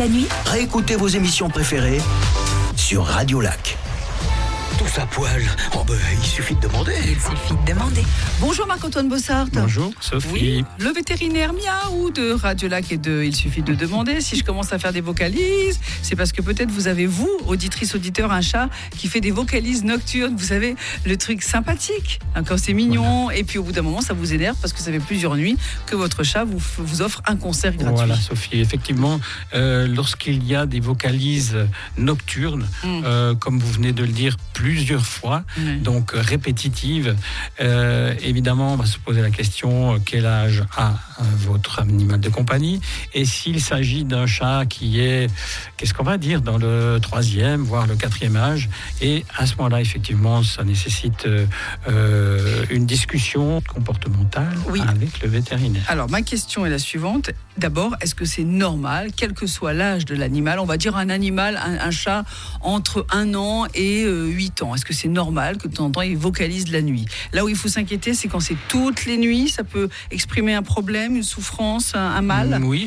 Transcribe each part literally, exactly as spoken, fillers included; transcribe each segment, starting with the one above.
la nuit? Réécoutez vos émissions préférées sur Radio Lac. Tous à poil. Oh ben, il suffit de demander. Il suffit de demander. Bonjour Marc-Antoine Bossart. Bonjour Sophie. Oui, le vétérinaire miaou de Radio Lac et de Il suffit de demander. Si je commence à faire des vocalises, c'est parce que peut-être vous avez, vous, auditrice, auditeur, un chat qui fait des vocalises nocturnes. Vous savez, le truc sympathique, hein, quand c'est mignon. Voilà. Et puis au bout d'un moment, ça vous énerve parce que ça fait plusieurs nuits que votre chat vous, vous offre un concert gratuit. Voilà Sophie, effectivement, euh, lorsqu'il y a des vocalises nocturnes, mm. euh, comme vous venez de le dire, plusieurs fois, mmh. donc euh, répétitives. Euh, évidemment, on va se poser la question, euh, quel âge a euh, votre animal de compagnie? Et s'il s'agit d'un chat qui est, qu'est-ce qu'on va dire, dans le troisième, voire le quatrième âge, et à ce moment-là, effectivement, ça nécessite euh, euh, une discussion comportementale oui. avec le vétérinaire. Alors, ma question est la suivante. D'abord, est-ce que c'est normal, quel que soit l'âge de l'animal, on va dire un animal, un, un chat entre un an et euh, huit ans, est-ce que c'est normal que de temps en temps il vocalise la nuit? Là où il faut s'inquiéter, c'est quand c'est toutes les nuits, ça peut exprimer un problème, une souffrance, un, un mal? Oui,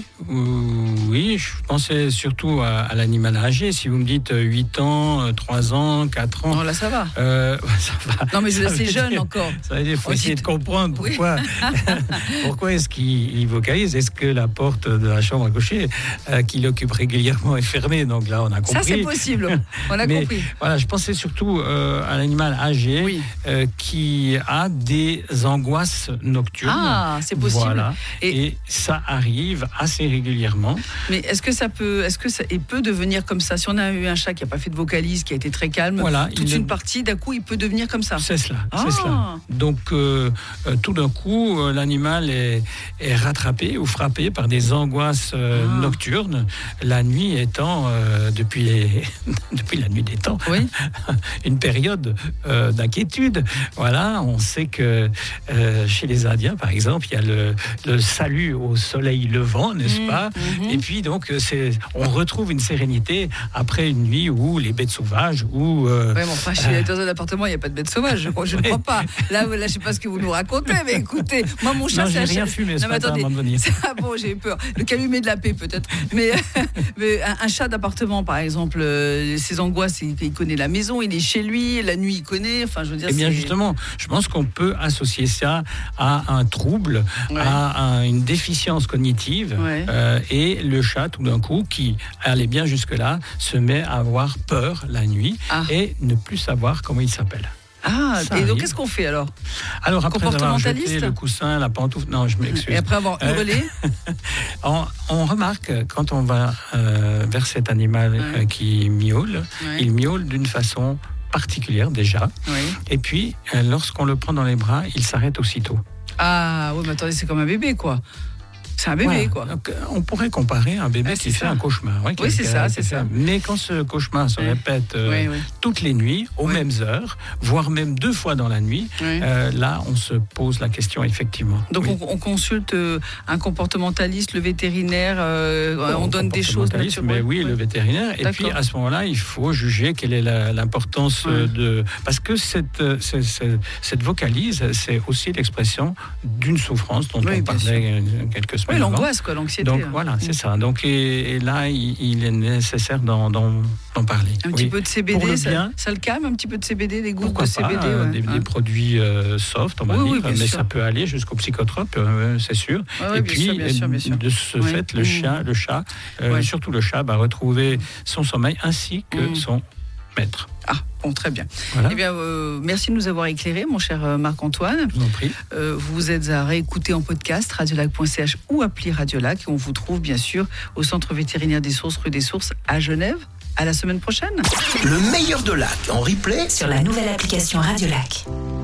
oui, je pensais surtout à, à l'animal âgé. Si vous me dites huit ans, trois ans, quatre ans... Non, là ça va. Euh, ça va. Non mais je c'est jeune dire, encore. Ça veut dire, il faut essayer de comprendre pourquoi, oui. pourquoi est-ce qu'il il vocalise. Est-ce que la porte de la chambre à coucher euh, qu'il occupe régulièrement est fermée? Donc là, on a compris. Ça c'est possible, on a Mais, compris. Voilà, je pensais surtout euh, à l'animal âgé oui. euh, qui a des angoisses nocturnes. Ah, c'est possible. Voilà. Et, et ça arrive assez régulièrement. Mais est-ce que ça peut, est-ce que ça il peut devenir comme ça? Si on a eu un chat qui n'a pas fait de vocalise, qui a été très calme, voilà, toute une le... partie, d'un coup, il peut devenir comme ça. C'est cela. Ah. C'est cela. Donc, euh, euh, tout d'un coup, euh, l'animal est, est rattrapé ou frappé par des angoisses euh, ah. nocturnes. La nuit étant, euh, depuis, les... depuis la nuit des temps, oui. une période euh, d'inquiétude. Voilà, on sait que euh, chez les Indiens, par exemple, il y a le, le salut au soleil levant, n'est-ce mmh, pas mmh. Et puis donc, c'est, on retrouve une sérénité après une nuit où les bêtes sauvages, où... Euh, oui, mais enfin, chez, dans un appartement, il n'y a pas de bêtes sauvages, je, je ne crois pas. Là, là je ne sais pas ce que vous nous racontez, mais écoutez, moi, mon chat... Non, j'ai c'est rien un... fumé ce non, matin attendez, avant de venir. Ah bon, j'ai eu peur. Le calumet de la paix, peut-être. Mais, mais un, un chat d'appartement, par exemple, euh, ses angoisses, il, il connaît la maison, il est chez lui, la nuit, il connaît. Enfin, je veux dire, eh bien, c'est... justement, je pense qu'on peut associer ça à un trouble, ouais. à un, une déficience cognitive. Ouais. Euh, et le chat, tout d'un coup, qui allait bien jusque-là, se met à avoir peur la nuit ah. et ne plus savoir comment il s'appelle. Ah, ça et arrive. donc qu'est-ce qu'on fait alors? Alors après avoir jeté le coussin, la pantoufle, non, je m'excuse. Et après avoir hurlé, euh, on, on remarque quand on va euh, vers cet animal ouais. euh, qui miaule, ouais. il miaule d'une façon particulière déjà. Oui. Et puis euh, lorsqu'on le prend dans les bras, il s'arrête aussitôt. Ah oui, mais attendez, c'est comme un bébé quoi. C'est un bébé, voilà. quoi. Donc, on pourrait comparer un bébé ouais, qui ça. fait un cauchemar. Ouais, oui, c'est ça, c'est fait. ça. Mais quand ce cauchemar se ouais. répète euh, ouais, ouais. toutes les nuits, aux ouais. mêmes heures, voire même deux fois dans la nuit, ouais. euh, là, on se pose la question, effectivement. Donc, oui. on, on consulte euh, un comportementaliste, le vétérinaire, euh, oh, on donne des choses naturelles. Mais oui, ouais. le vétérinaire. Et puis, à ce moment-là, il faut juger quelle est la, l'importance ouais. de... Parce que cette, cette, cette, cette vocalise, c'est aussi l'expression d'une souffrance dont oui, on parlait sûr. quelques semaines Oui, avant. l'angoisse, quoi. L'anxiété. Donc voilà, c'est ça. Donc et, et là, il, il est nécessaire d'en, d'en, d'en parler. Un oui. petit peu de C B D, le ça, bien, ça le calme, un petit peu de C B D, des gouttes pourquoi de C B D, pas, euh, ouais. des, hein. des produits euh, soft, on va oui, dire, oui, mais sûr. ça peut aller jusqu'au psychotrope, euh, c'est sûr. Ouais, ouais, et bien puis, sûr, bien sûr, bien sûr. de ce oui. fait, le chien, le chat, euh, ouais. surtout le chat, va retrouver son sommeil ainsi que mmh. son maître. Ah, bon, très bien. Voilà. Eh bien, euh, merci de nous avoir éclairés, mon cher Marc-Antoine. Je vous en prie. Euh, vous êtes à réécouter en podcast, radiolac point c h ou appli Radiolac. Et on vous trouve, bien sûr, au Centre vétérinaire des Sources, rue des Sources, à Genève. À la semaine prochaine. Le meilleur de Lac en replay sur la nouvelle application Radiolac.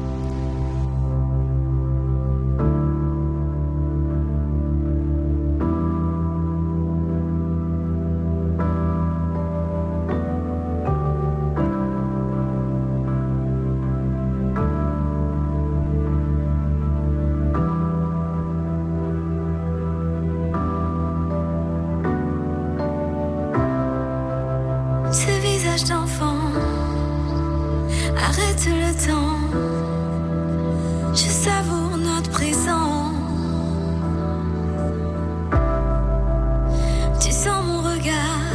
D'enfant, arrête le temps, je savoure notre présent. Tu sens mon regard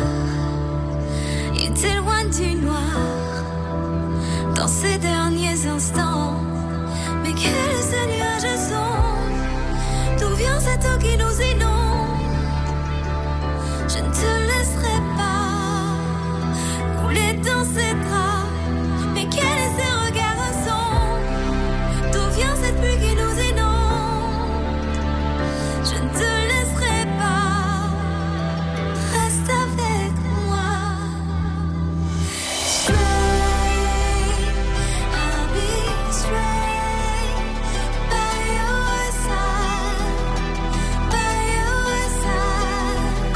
m'éloigne du noir dans ces derniers instants. Mais quel est ce nuage sombre? D'où vient cette eau qui nous inonde? Je ne te laisserai pas couler dans ces draps. Mais quel est ce regard sombre? D'où vient cette pluie qui nous inonde? Je ne te laisserai pas. Reste avec moi. Straight, I'll be straight by your side, by your side.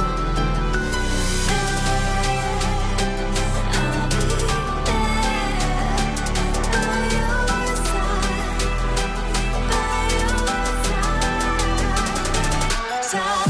I'll be there by your side, by your side. Side.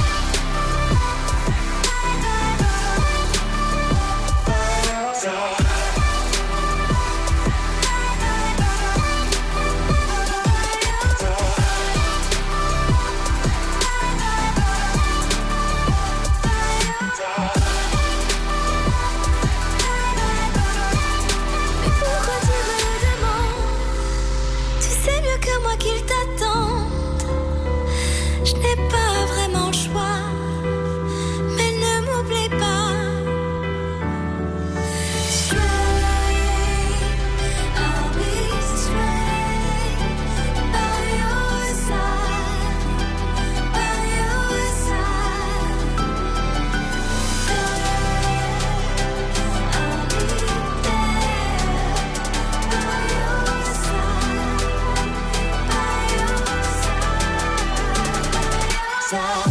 Mais pourquoi tu me le demandes? Tu sais mieux que moi qu'il t'attendent. Je n'ai pas vraiment le choix, mais ne m'oublie pas. Straight, I'll be straight by your side, by your side. I'll be there by your side, by your side.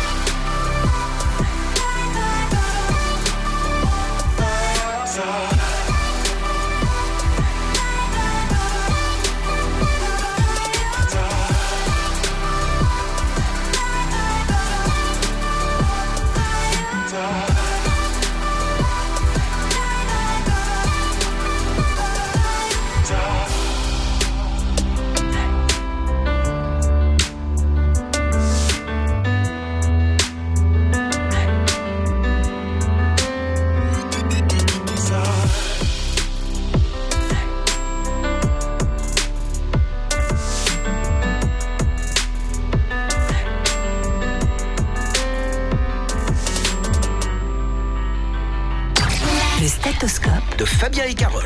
Le stéthoscope De Fabien et Carole.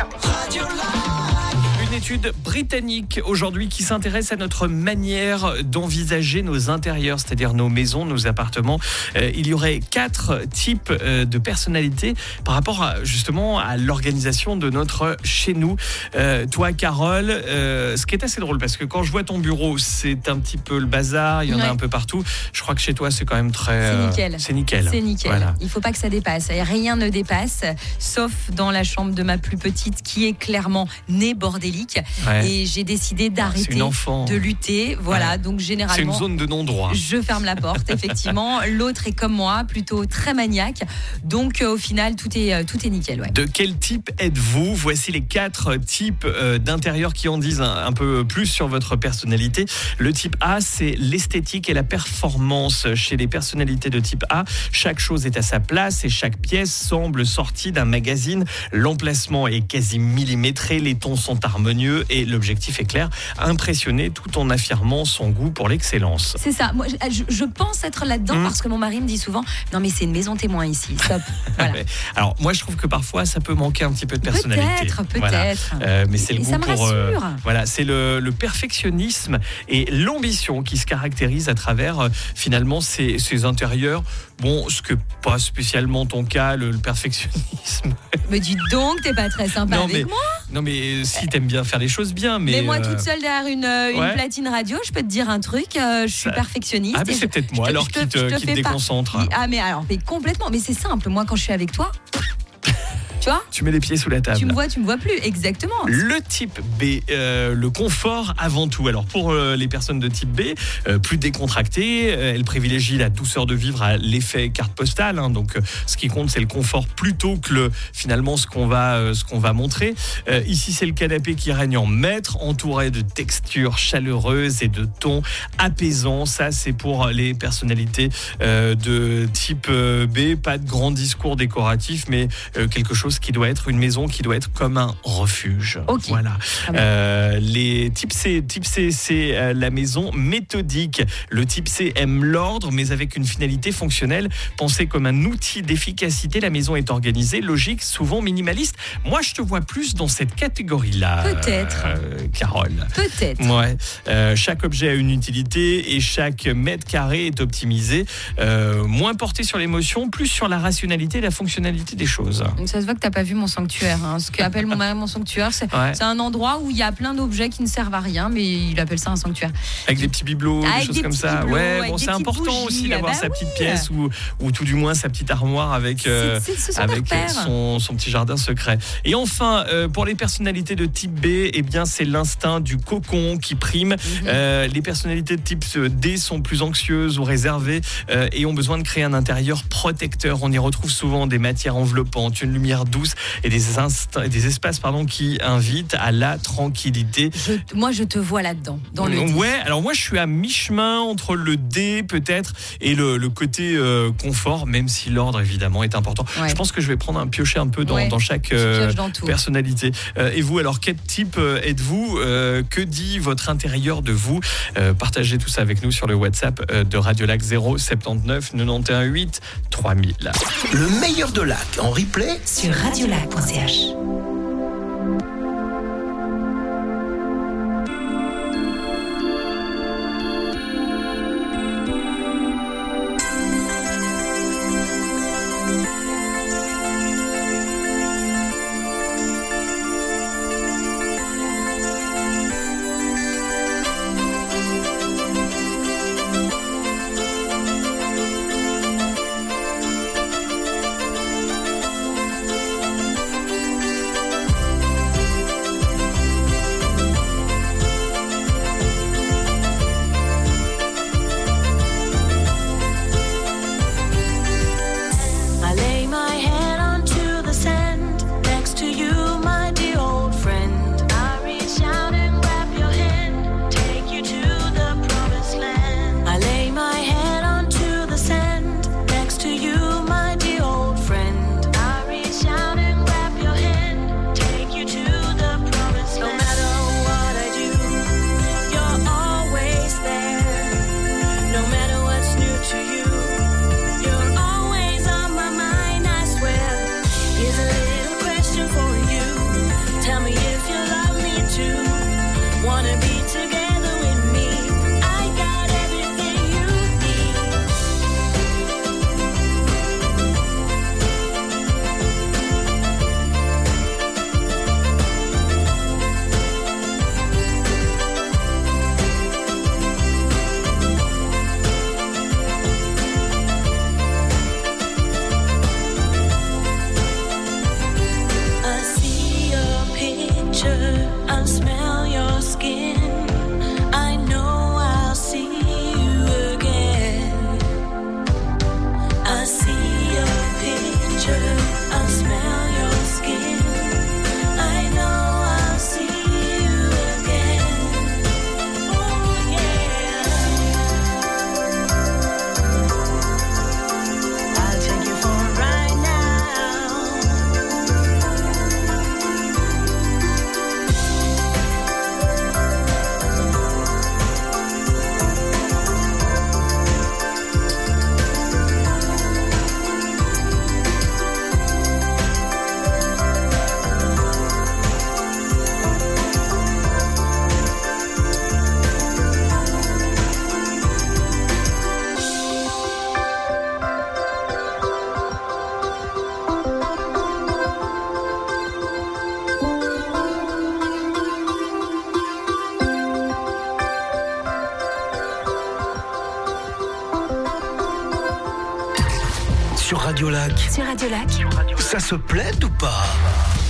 Une étude britannique aujourd'hui qui s'intéresse à notre manière d'envisager nos intérieurs, c'est-à-dire nos maisons, nos appartements. Euh, il y aurait quatre types euh, de personnalités par rapport à, justement à l'organisation de notre chez nous. Euh, toi, Carole, euh, ce qui est assez drôle parce que quand je vois ton bureau, c'est un petit peu le bazar, il y en Ouais. a un peu partout. Je crois que chez toi, c'est quand même très... C'est euh, nickel. C'est nickel. C'est nickel. Voilà. Il faut pas que ça dépasse. Et rien ne dépasse, sauf dans la chambre de ma plus petite qui est clairement née bordélique. Ouais. Et j'ai décidé C'est d'arrêter une enfant. de lutter. Voilà, Ouais. donc C'est généralement. une zone de non-droit. Je ferme la porte, effectivement. L'autre est comme moi, plutôt très maniaque. Donc, euh, au final, tout est, euh, tout est nickel. Ouais. De quel type êtes-vous? Voici les quatre types euh, d'intérieur qui en disent un, un peu plus sur votre personnalité. Le type A, c'est l'esthétique et la performance. Chez les personnalités de type A, chaque chose est à sa place et chaque pièce semble sortie d'un magazine. L'emplacement est quasi millimétré, les tons sont harmonieux et l'objectif est clair, impressionner tout en affirmant son goût pour l'excellence. C'est ça. Moi, je, je pense être là-dedans Mmh. parce que mon mari me dit souvent non, mais c'est une maison témoin ici. Stop. Voilà. Alors, moi, je trouve que parfois, ça peut manquer un petit peu de personnalité. Peut-être, peut-être. Voilà. Euh, mais c'est le Et goût ça me pour. euh, rassure. voilà, c'est le, le perfectionnisme et l'ambition qui se caractérisent à travers euh, finalement ces, ces intérieurs. Bon, ce que pas spécialement ton cas, le, le perfectionnisme. Me dis donc, t'es pas très sympa Non, avec mais- moi. Non, mais euh, si t'aimes bien faire les choses bien, mais. Mais, moi, euh, toute seule derrière une, euh, une ouais. platine radio, je peux te dire un truc. euh, je suis Ça- perfectionniste. Ah, mais et c'est je- peut-être je moi te- alors je te- qui te, je te qui te fais pas- déconcentre. Ah, mais alors, mais complètement. Mais c'est simple. Moi, quand je suis avec toi, tu vois, Tu mets les pieds sous la table. tu me vois, tu me vois plus. Exactement. Le type B, euh, le confort avant tout. Alors pour euh, les personnes de type B, euh, plus décontractées, euh, elles privilégient la douceur de vivre à l'effet carte postale. Hein, donc euh, ce qui compte, c'est le confort plutôt que le, finalement ce qu'on va, euh, ce qu'on va montrer. Euh, ici, c'est le canapé qui règne en maître, entouré de textures chaleureuses et de tons apaisants. Ça, c'est pour les personnalités euh, de type euh, B. Pas de grand discours décoratif, mais euh, quelque chose chose qui doit être une maison qui doit être comme un refuge. Okay. Voilà. Ah bon. Euh, les type C, type C, c'est euh, la maison méthodique. Le type C aime l'ordre, mais avec une finalité fonctionnelle. Pensée comme un outil d'efficacité, la maison est organisée, logique, souvent minimaliste. Moi, je te vois plus dans cette catégorie-là. Peut-être. Euh, Carole. Peut-être. Ouais. Euh, chaque objet a une utilité et chaque mètre carré est optimisé. Euh, moins porté sur l'émotion, plus sur la rationalité et la fonctionnalité des choses. Ça se voit que t'as pas vu mon sanctuaire. Hein. Ce qu'appelle mon mari mon sanctuaire, c'est, Ouais. c'est un endroit où il y a plein d'objets qui ne servent à rien, mais il appelle ça un sanctuaire. Avec des petits bibelots, Avec des choses des comme petits ça. bibelots, Ouais, avec bon, des c'est petites important bougies. aussi d'avoir Ah bah sa petite oui. pièce ou, ou tout du moins sa petite armoire avec, euh, C'est- c'est- c'est son avec repère. son, son petit jardin secret. Et enfin, euh, pour les personnalités de type B, eh bien, c'est l'instinct du cocon qui prime. Mhm. Euh, les personnalités de type D sont plus anxieuses ou réservées euh, et ont besoin de créer un intérieur protecteur. On y retrouve souvent des matières enveloppantes, une lumière douce et des, instants, des espaces pardon, qui invitent à la tranquillité. Je- moi, je te vois là-dedans, dans le. Ouais, alors moi je suis à mi-chemin entre le D peut-être et le, le côté euh, confort, même si l'ordre évidemment est important. Ouais. Je pense que je vais prendre un piocher un peu dans, Ouais, dans chaque tu euh, pioches dans tout. personnalité. Euh, et vous, alors quel type euh, êtes-vous euh, Que dit votre intérieur de vous euh, Partagez tout ça avec nous sur le WhatsApp euh, de Radio Lac zéro soixante-dix-neuf quatre-vingt-onze huit trois mille. Le meilleur de Lac en replay Sur radiolac point c h. I lay my head onto the sand next to you, my dear old friend. I reach out and grab your hand, take you to the promised land. I lay my head onto the sand next to you, my dear old friend. I reach out and grab your hand, take you to the promised land. No matter what I do, you're always there. No matter what's new to you, you're always on my mind, I swear. Here's a little question for you. Tell me if you love me too. Wanna be together with me? I got everything you need. I see your picture, I smell your skin. I know I'll see you again. I see your picture, I smell your skin. I know I'll see you again. Oh yeah. I'll take you for a ride now. sur Radio Lac. Sur Radio Lac. Ça se plaît ou pas?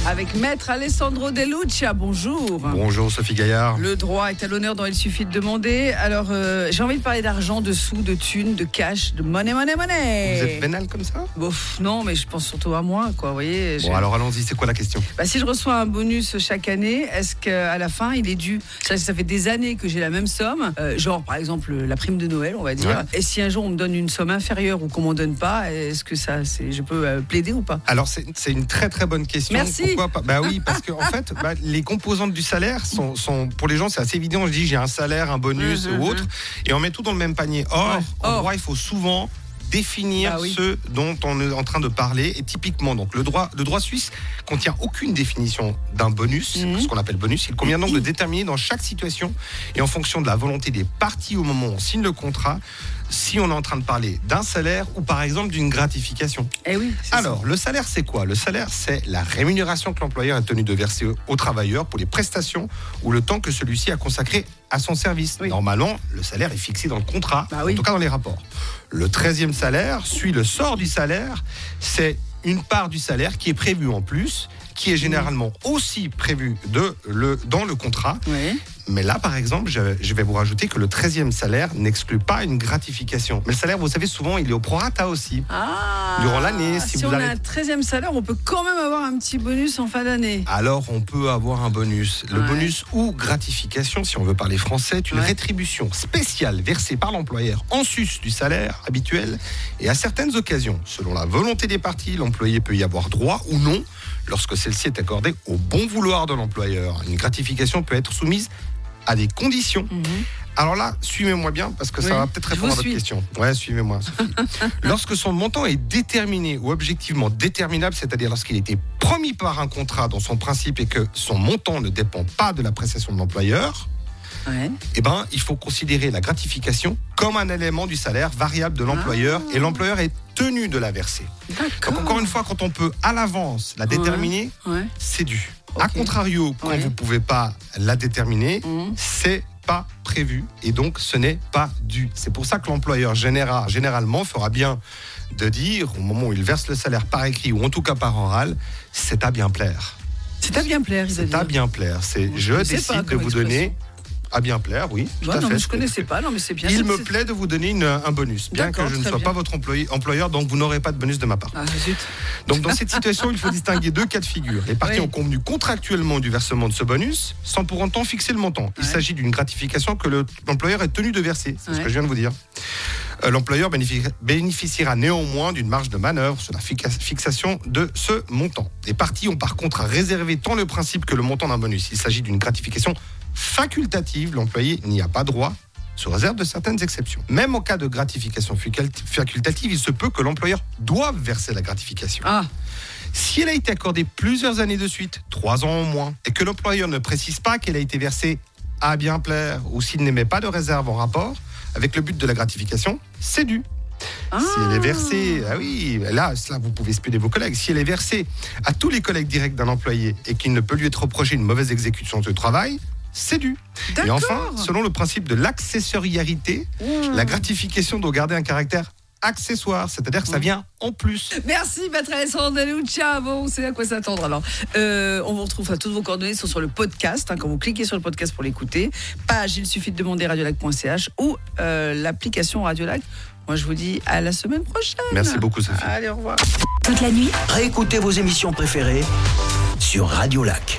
avec Maître Alessandro De Lucia. Bonjour. Bonjour Sophie Gaillard. Le droit est à l'honneur dont il suffit de demander. Alors, euh, j'ai envie de parler d'argent, de sous, de thunes, de cash, de money, money, money. Vous êtes vénal comme ça? Bon, pff, non, mais je pense surtout à moi, quoi. Vous voyez. Bon, alors allons-y, c'est quoi la question? Bah, si je reçois un bonus chaque année, est-ce qu'à la fin, il est dû? Ça, ça fait des années que j'ai la même somme, euh, genre par exemple la prime de Noël, on va dire. Ouais. Et si un jour on me donne une somme inférieure ou qu'on m'en donne pas, est-ce que ça, c'est, je peux euh, plaider ou pas? Alors c'est, c'est une très très bonne question. Merci. Pourquoi pas? Bah oui, parce que en fait, bah, les composantes du salaire sont, sont pour les gens c'est assez évident. Je dis j'ai un salaire, un bonus mmh, ou autre, mmh. et on met tout dans le même panier. Or, ouais. en Or. droit, il faut souvent définir ah oui. ce dont on est en train de parler. Et typiquement, donc, le droit, le droit suisse contient aucune définition d'un bonus, mmh. ce qu'on appelle bonus. Il convient donc de déterminer dans chaque situation et en fonction de la volonté des parties au moment où on signe le contrat, si on est en train de parler d'un salaire ou par exemple d'une gratification. Eh oui, Alors, ça. le salaire, c'est quoi? Le salaire, c'est la rémunération que l'employeur est tenu de verser au travailleur pour les prestations ou le temps que celui-ci a consacré à son service. Oui. Normalement, le salaire est fixé dans le contrat, bah oui. en tout cas dans les rapports. Le treizième salaire suit le sort du salaire. C'est une part du salaire qui est prévue en plus, qui est généralement aussi prévue de le, dans le contrat. Oui. Mais là, par exemple, je, je vais vous rajouter que le treizième salaire n'exclut pas une gratification. Mais le salaire, vous savez, souvent, il est au prorata aussi. Ah, durant l'année. Si, si vous on allez... a un treizième salaire, on peut quand même avoir un petit bonus en fin d'année. Alors, on peut avoir un bonus. Le ouais. bonus ou gratification, si on veut parler français, est une ouais. rétribution spéciale versée par l'employeur en sus du salaire habituel. Et à certaines occasions, selon la volonté des parties, l'employé peut y avoir droit ou non, lorsque celle-ci est accordée au bon vouloir de l'employeur. Une gratification peut être soumise à des conditions. Mmh. Alors là, suivez-moi bien, parce que ça oui, va peut-être répondre à votre suis. question. Ouais, suivez-moi, Sophie. Lorsque son montant est déterminé ou objectivement déterminable, c'est-à-dire lorsqu'il était promis par un contrat dans son principe et que son montant ne dépend pas de la prestation de l'employeur, ouais. eh ben, il faut considérer la gratification comme un élément du salaire variable de l'employeur ah. et l'employeur est tenu de la verser. D'accord. Donc encore une fois, quand on peut à l'avance la déterminer, ouais. Ouais. c'est dû. Okay. A contrario, quand ouais. vous ne pouvez pas la déterminer, mmh. c'est pas prévu et donc ce n'est pas dû. C'est pour ça que l'employeur général, généralement fera bien de dire, au moment où il verse le salaire par écrit ou en tout cas par oral, c'est à bien plaire. C'est à bien plaire, il C'est à bien plaire. C'est je, je décide de vous donner... À bien plaire, oui. Tout bah à non, fait. Mais je ne connaissais pas, non, mais c'est bien. Il c'est, me c'est... plaît de vous donner une, un bonus, bien D'accord, que je ne sois bien. pas votre employé, employeur, donc vous n'aurez pas de bonus de ma part. Ah, zut. Donc dans cette situation, il faut distinguer deux cas de figure. Les parties oui. ont convenu contractuellement du versement de ce bonus, sans pour autant fixer le montant. Il ouais. s'agit d'une gratification que le, l'employeur est tenu de verser. C'est ouais. ce que je viens de vous dire. Euh, l'employeur bénéfici- bénéficiera néanmoins d'une marge de manœuvre sur la fixa- fixation de ce montant. Les parties ont par contre à réserver tant le principe que le montant d'un bonus. Il s'agit d'une gratification facultative, l'employé n'y a pas droit, sous réserve de certaines exceptions. Même en cas de gratification facultative, il se peut que l'employeur doive verser la gratification. Ah. Si elle a été accordée plusieurs années de suite, trois ans au moins, et que l'employeur ne précise pas qu'elle a été versée à bien plaire, ou s'il n'émet pas de réserve en rapport avec le but de la gratification, c'est dû. Ah. Si elle est versée, ah oui, là, là, vous pouvez espionner vos collègues. Si elle est versée à tous les collègues directs d'un employé et qu'il ne peut lui être reproché une mauvaise exécution de travail, c'est dû. D'accord. Et enfin, selon le principe de l'accessorialité, mmh. la gratification doit garder un caractère accessoire, c'est-à-dire que ça vient en plus. Merci, Maître Alessandro De Lucia. Bon, on sait à quoi s'attendre alors. Euh, on vous retrouve, enfin, toutes vos coordonnées sont sur le podcast. Hein, quand vous cliquez sur le podcast pour l'écouter, page, il suffit de demander radiolac point c h ou euh, l'application Radiolac. Moi, je vous dis à la semaine prochaine. Merci beaucoup, Sophie. Allez, au revoir. Toute la nuit, réécoutez vos émissions préférées sur Radiolac.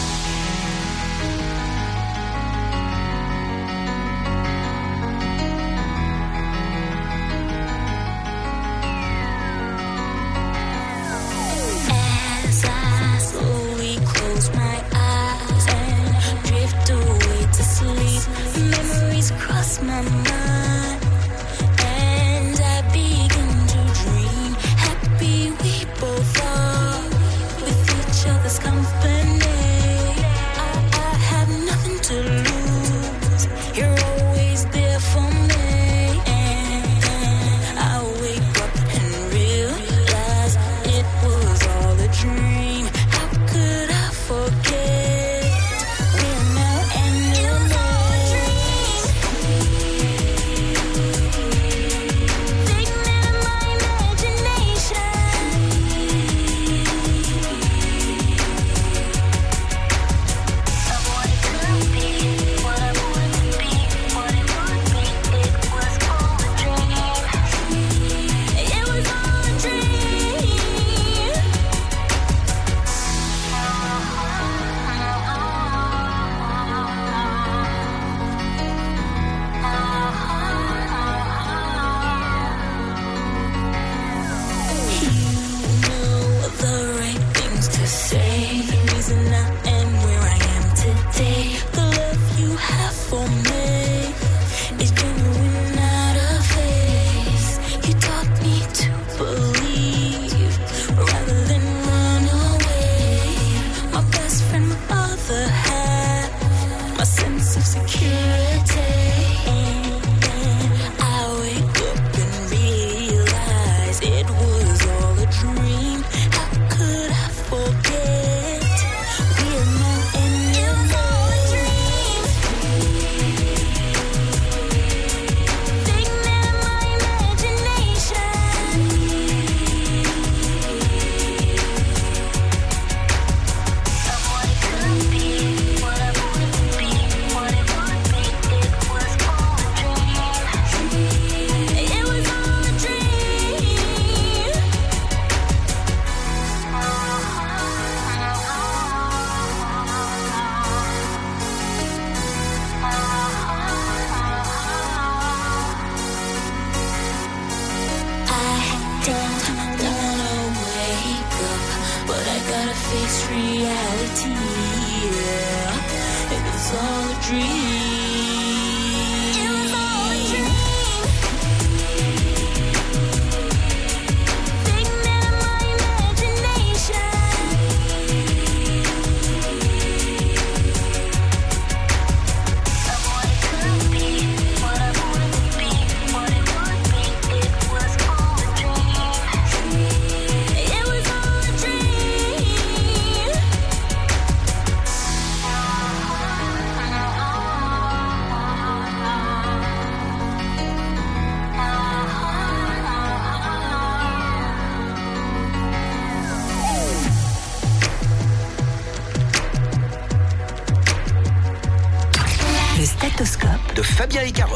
My mind, and I begin to dream. Happy we both are with each other's company. I, I have nothing to lose. You're always there for me. And then I wake up and realize it was all a dream. How could I forget? We're now enemies. but I gotta face reality. Yeah. It was all a dream. De Fabien et Carole.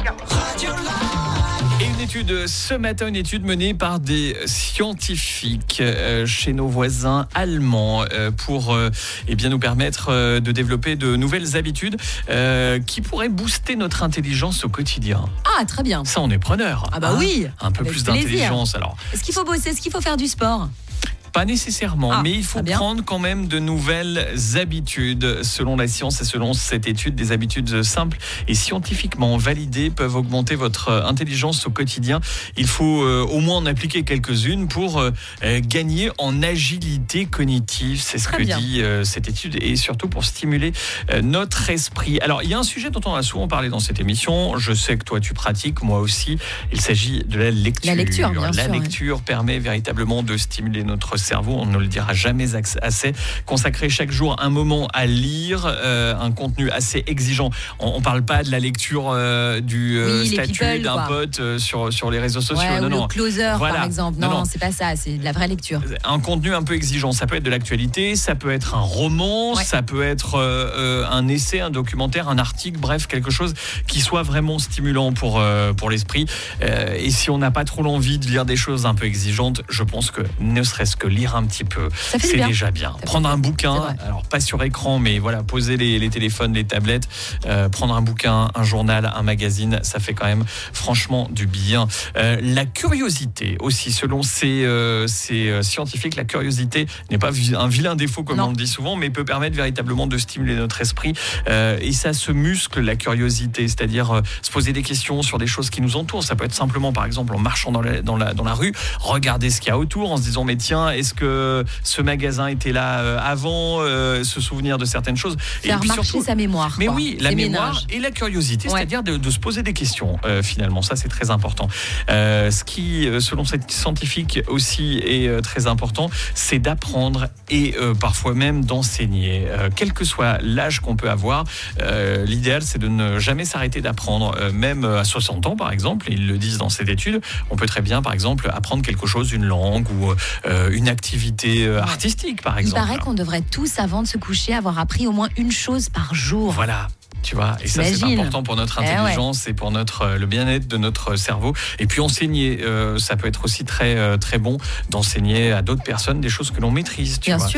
Et une étude ce matin, une étude menée par des scientifiques euh, chez nos voisins allemands euh, pour euh, eh bien nous permettre euh, de développer de nouvelles habitudes euh, qui pourraient booster notre intelligence au quotidien. Ah, très bien. Ça, on est preneur. Ah bah hein, oui. Un peu Avec plus plaisir. d'intelligence. Alors, Est-ce qu'il faut bosser? Est-ce qu'il faut faire du sport? pas nécessairement, Ah, mais il faut prendre quand même de nouvelles habitudes. Selon la science et selon cette étude, des habitudes simples et scientifiquement validées peuvent augmenter votre intelligence au quotidien. Il faut euh, au moins en appliquer quelques-unes pour euh, gagner en agilité cognitive. C'est ce Très que bien. dit euh, cette étude, et surtout pour stimuler euh, notre esprit. Alors, il y a un sujet dont on a souvent parlé dans cette émission. Je sais que toi, tu pratiques, moi aussi. Il s'agit de la lecture. La lecture, bien La sûr, lecture permet véritablement de stimuler notre cerveau, on ne le dira jamais assez. Consacrer chaque jour un moment à lire euh, un contenu assez exigeant. On ne parle pas de la lecture euh, du euh, Oui, les statut people, d'un quoi. pote euh, sur, sur les réseaux sociaux. Ouais, non, ou non. le closer, Voilà. par exemple. Non, Non, non, non. c'est pas ça, c'est de la vraie lecture. Un contenu un peu exigeant, ça peut être de l'actualité, ça peut être un roman, Ouais. ça peut être euh, euh, un essai, un documentaire, un article, bref, quelque chose qui soit vraiment stimulant pour, euh, pour l'esprit. Euh, et si on n'a pas trop l'envie de lire des choses un peu exigeantes, je pense que ne serait-ce que lire un petit peu, Ça fait du c'est bien. déjà bien. Ça Prendre fait un du bien. C'est bouquin, vrai. alors pas sur écran, mais voilà, poser les, les téléphones, les tablettes, euh, prendre un bouquin, un journal, un magazine, ça fait quand même franchement du bien. Euh, la curiosité aussi, selon ces, euh, ces euh, scientifiques, la curiosité n'est pas vi- un vilain défaut comme Non. on le dit souvent, mais peut permettre véritablement de stimuler notre esprit. Euh, et ça se muscle, la curiosité, c'est-à-dire euh, se poser des questions sur des choses qui nous entourent. Ça peut être simplement, par exemple, en marchant dans la, dans la, dans la rue, regarder ce qu'il y a autour en se disant, mais tiens, est-ce que ce magasin était là euh, avant, euh, se souvenir de certaines choses. Faire marcher sa mémoire. Mais quoi. oui, la Ses mémoire ménages. et la curiosité, Ouais. c'est-à-dire de, de se poser des questions, euh, finalement. Ça, c'est très important. Euh, ce qui, euh, selon cette scientifique aussi, est euh, très important, c'est d'apprendre et euh, parfois même d'enseigner. Euh, quel que soit l'âge qu'on peut avoir, euh, l'idéal, c'est de ne jamais s'arrêter d'apprendre. Euh, même à soixante ans, par exemple, ils le disent dans cette étude, on peut très bien, par exemple, apprendre quelque chose, une langue ou euh, une activité euh, artistique, par Il exemple. paraît qu'on devrait tous, avant de se coucher, avoir appris au moins une chose par jour. Voilà. Tu vois, et ça c'est T'imagines ? important pour notre Eh ouais. intelligence et pour notre euh, le bien-être de notre cerveau. Et puis enseigner, euh, ça peut être aussi très euh, très bon d'enseigner à d'autres personnes des choses que l'on maîtrise. Tu Bien vois. sûr.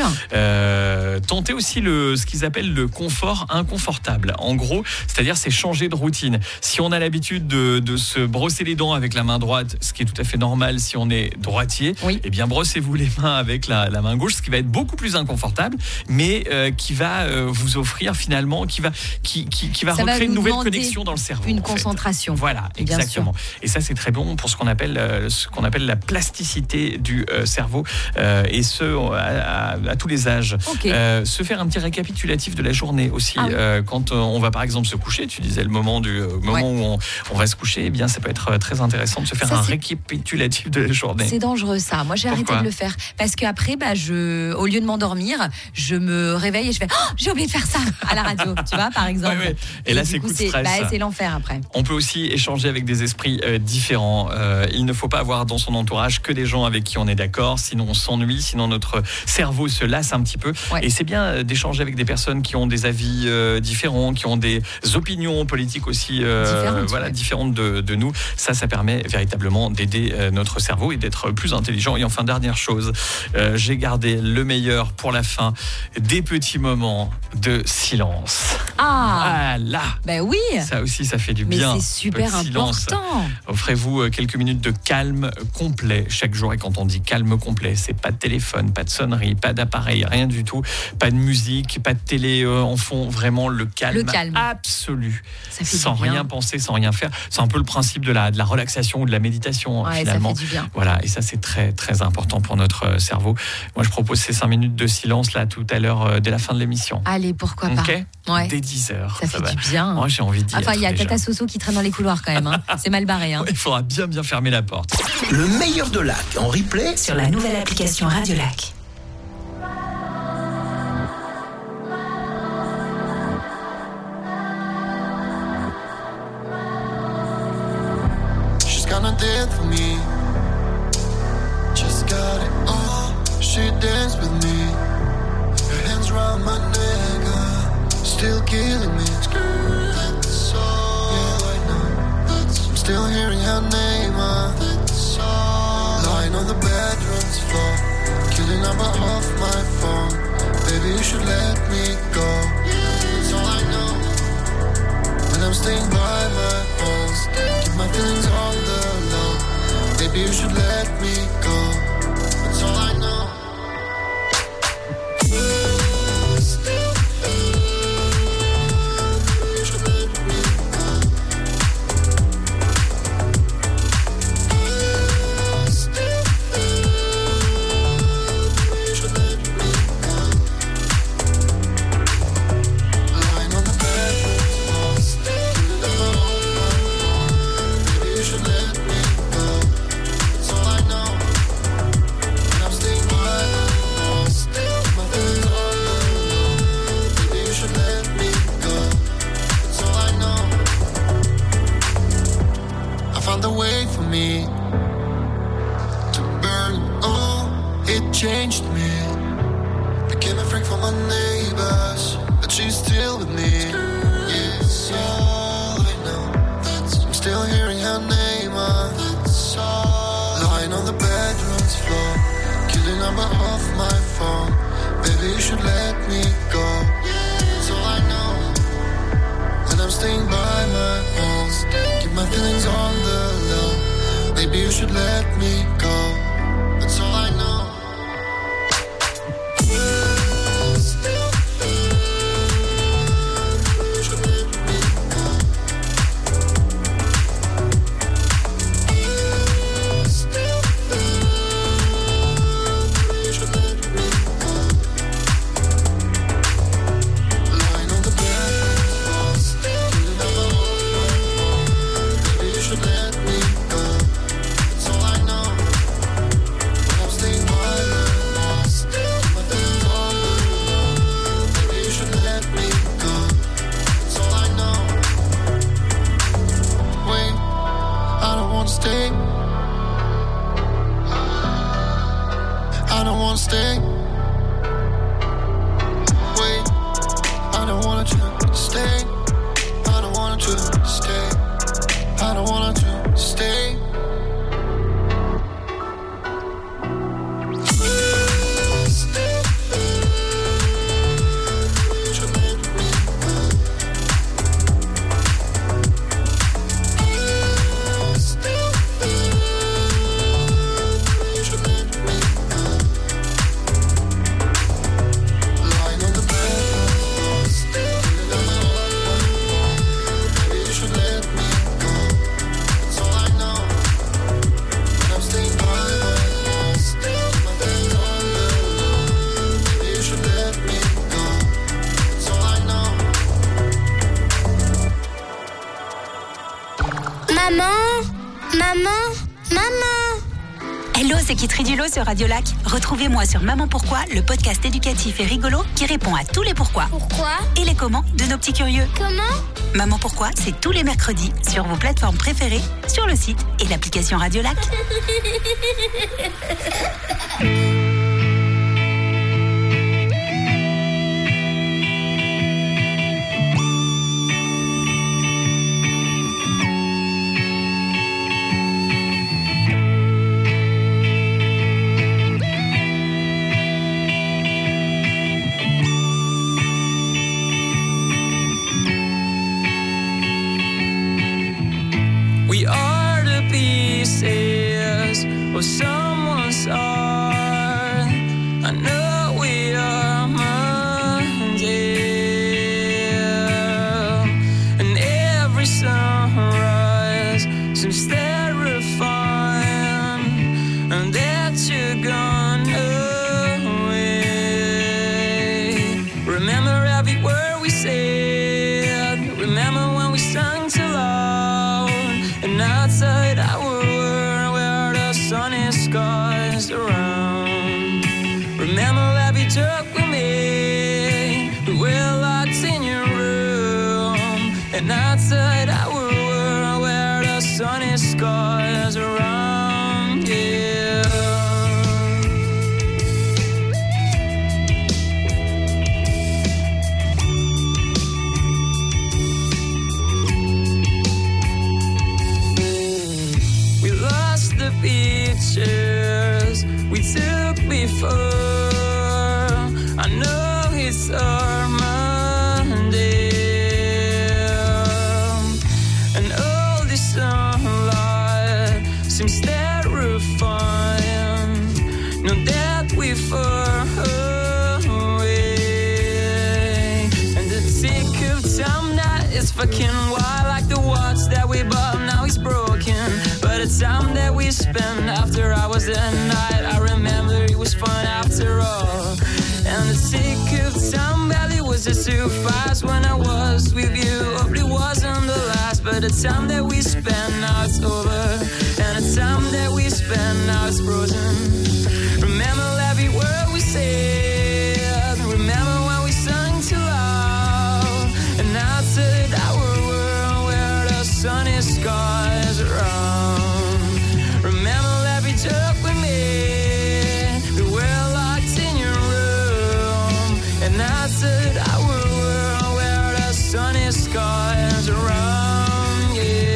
Euh, tenter aussi le ce qu'ils appellent le confort inconfortable. En gros, c'est-à-dire c'est changer de routine. Si on a l'habitude de, de se brosser les dents avec la main droite, ce qui est tout à fait normal si on est droitier, Oui. eh bien brossez-vous les mains avec la, la main gauche, ce qui va être beaucoup plus inconfortable, mais euh, qui va euh, vous offrir finalement, qui va qui qui, qui va Ça va recréer une nous nouvelle demander connexion dans le cerveau. Une en fait. concentration. Voilà, Bien exactement. Et ça, c'est très bon pour ce qu'on appelle, euh, ce qu'on appelle la plasticité du euh, cerveau, euh, et ce, à, à- à tous les âges. Ok. Euh, se faire un petit récapitulatif de la journée aussi. Ah oui. Euh, quand euh, on va par exemple se coucher, tu disais le moment, du, euh, moment Ouais. où on, on va se coucher, eh bien, ça peut être euh, très intéressant de se faire Ça, un c'est- récapitulatif de la journée. C'est dangereux ça. Moi j'ai arrêté Pourquoi de le faire parce qu'après, bah, je, au lieu de m'endormir, je me réveille et je fais oh, j'ai oublié de faire ça à la radio, tu vois, par exemple. Ouais, ouais. Et là, du c'est coup, coup de c'est stress. bah, c'est l'enfer après. On peut aussi échanger avec des esprits euh, différents. Euh, il ne faut pas avoir dans son entourage que des gens avec qui on est d'accord, sinon on s'ennuie, sinon notre cerveau se lasse un petit peu. Ouais. Et c'est bien euh, d'échanger avec des personnes qui ont des avis euh, différents, qui ont des opinions politiques aussi euh, Différentes, voilà, ouais. différentes de, de nous. Ça, ça permet véritablement d'aider euh, notre cerveau et d'être plus intelligent. Et enfin, dernière chose, euh, j'ai gardé le meilleur pour la fin, des petits moments de silence. Ah, Voilà. Ben oui. Ça aussi, ça fait du bien. Mais c'est super important. Offrez-vous quelques minutes de calme complet chaque jour. Et quand on dit calme complet, c'est pas de téléphone, pas de sonnerie, pas d'appareil, rien du tout. Pas de musique, pas de télé euh, en fond. Vraiment le calme, le calme. absolu. Ça fait sans du bien. rien penser, sans rien faire. C'est un peu le principe de la, de la relaxation ou de la méditation, ouais, finalement. Ça fait du bien. Voilà, et ça, c'est très, très important pour notre cerveau. Moi, je propose ces cinq minutes de silence, là, tout à l'heure, euh, dès la fin de l'émission. Allez, pourquoi pas. Ok. Ouais. Dès dix heures. Ça, ça fait va. Du bien. Moi, j'ai envie d'y Enfin, il y a déjà. Tata Soso qui traîne dans les couloirs quand même. Hein. C'est mal barré. Hein. Il faudra bien, bien fermer la porte. Le meilleur de Lac en replay sur la nouvelle application Radio Lac. She's kinda dead for me. Just got it all. She danced with me. Her hands round my neck. Uh, still killing me. That's all. Yeah, I know. That's, I'm still hearing her name. Uh, that's all. Lying on the bedroom's floor. Killing number off my phone. Baby, you should let me go. That's all I know. When I'm staying by my walls, keep my feelings on the low. Baby, you should let me go. That's all I know. Found a way for me to burn. Oh, it changed me. Became a freak for my neighbors, but she's still with me. Yes, all I know. That's, I'm still hearing her name. Uh, that's all. Lying on the bedroom's floor, killing number off my phone. Baby, you should let me go. That's all I know. And I'm staying by my walls. Keep my feelings on the low. Baby, you should let me go. That's all I know. Sur Radio Lac. Retrouvez-moi sur Maman Pourquoi, le podcast éducatif et rigolo qui répond à tous les pourquoi. Pourquoi et les comment de nos petits curieux. Comment Maman Pourquoi, c'est tous les mercredis sur vos plateformes préférées, sur le site et l'application Radio Lac. took with me. We were locked in your room, and outside our world where the sunny skies around you. We lost the pictures we took before. I know it's our Monday, and all this sunlight seems terrifying. Know that we're far away, and the tick of time that is fucking wild, like the watch that we bought now is broken. But the time that we spent after hours and night, I remember it was fun after all. And the tick of time barely was just too fast when I was with you. Hope it wasn't the last, but the time that we spent now it's over, and the time that we spent now it's frozen. Remember every word we said, remember when we sang too loud, and outside our world where the sunny skies around. Remember every joke we made, we were locked in your room, and outside our world where the sunny skies around you.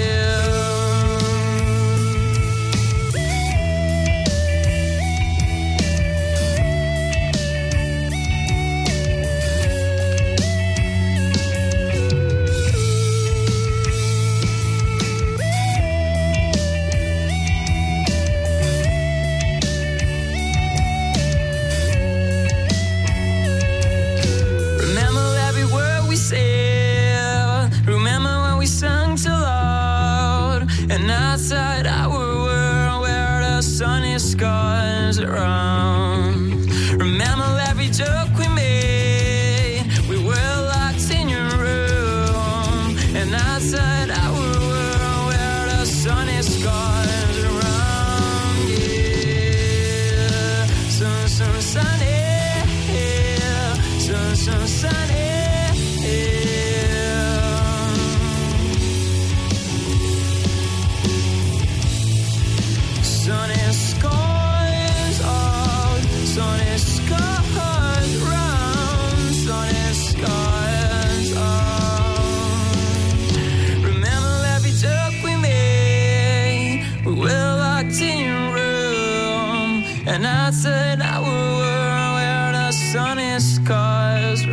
Remember every word we said, remember when we sang too loud, and outside our world where the sunny skies around. Remember every joke we made, we were locked in your room, and outside our world where the sunny skies around. Yeah, so so sunny, yeah, so so sunny. Sunny skies out, sunny skies round, sunny skies out. Remember every joke we made, we were locked in your room, and outside our world where the sunny skies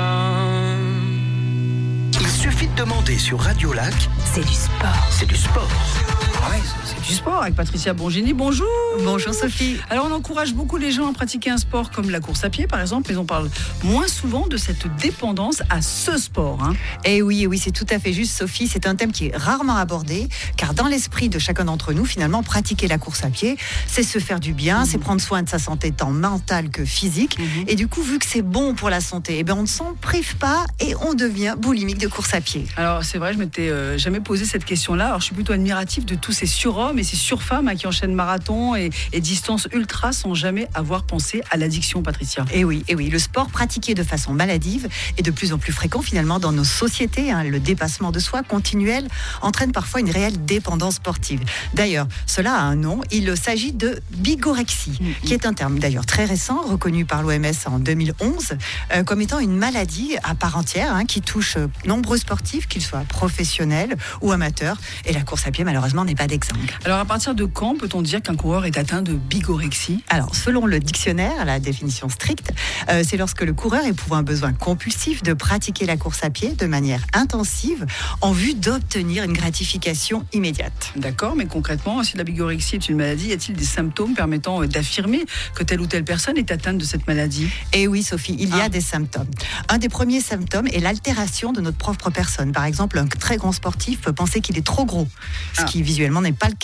around. Il suffit de demander sur Radio Lac. C'est du sport. C'est du sport. Ah ouais, c'est du sport avec Patricia Bongini. Bonjour. Bonjour Sophie. Alors on encourage beaucoup les gens à pratiquer un sport comme la course à pied par exemple, mais on parle moins souvent de cette dépendance à ce sport. Hein. Et oui, oui, c'est tout à fait juste Sophie. C'est un thème qui est rarement abordé, car dans l'esprit de chacun d'entre nous, finalement, pratiquer la course à pied, c'est se faire du bien, mmh. c'est prendre soin de sa santé tant mentale que physique. Mmh. Et du coup, vu que c'est bon pour la santé, eh ben, on ne s'en prive pas et on devient boulimique de course à pied. Alors c'est vrai, je m'étais euh, jamais posé cette question-là. Alors je suis plutôt admirative de tous ces surhommes et ces surfemmes hein, qui enchaînent marathon et, et distances ultra sans jamais avoir pensé à l'addiction, Patricia. Et oui, et oui, le sport pratiqué de façon maladive est de plus en plus fréquent finalement dans nos sociétés. Hein. Le dépassement de soi continuel entraîne parfois une réelle dépendance sportive. D'ailleurs, cela a un nom. Il s'agit de bigorexie, mmh. qui est un terme d'ailleurs très récent, reconnu par l'O M S en deux mille onze euh, comme étant une maladie à part entière hein, qui touche nombreux sportifs, qu'ils soient professionnels ou amateurs. Et la course à pied, malheureusement, n'est pas d'exemple. Alors, à partir de quand peut-on dire qu'un coureur est atteint de bigorexie ? Alors, selon le dictionnaire, la définition stricte, euh, c'est lorsque le coureur éprouve un besoin compulsif de pratiquer la course à pied de manière intensive en vue d'obtenir une gratification immédiate. D'accord, mais concrètement, si la bigorexie est une maladie, y a-t-il des symptômes permettant d'affirmer que telle ou telle personne est atteinte de cette maladie ? Eh oui, Sophie, il y a ah. des symptômes. Un des premiers symptômes est l'altération de notre propre personne. Par exemple, un très grand sportif peut penser qu'il est trop gros, ce ah. qui visuellement n'est pas le cas.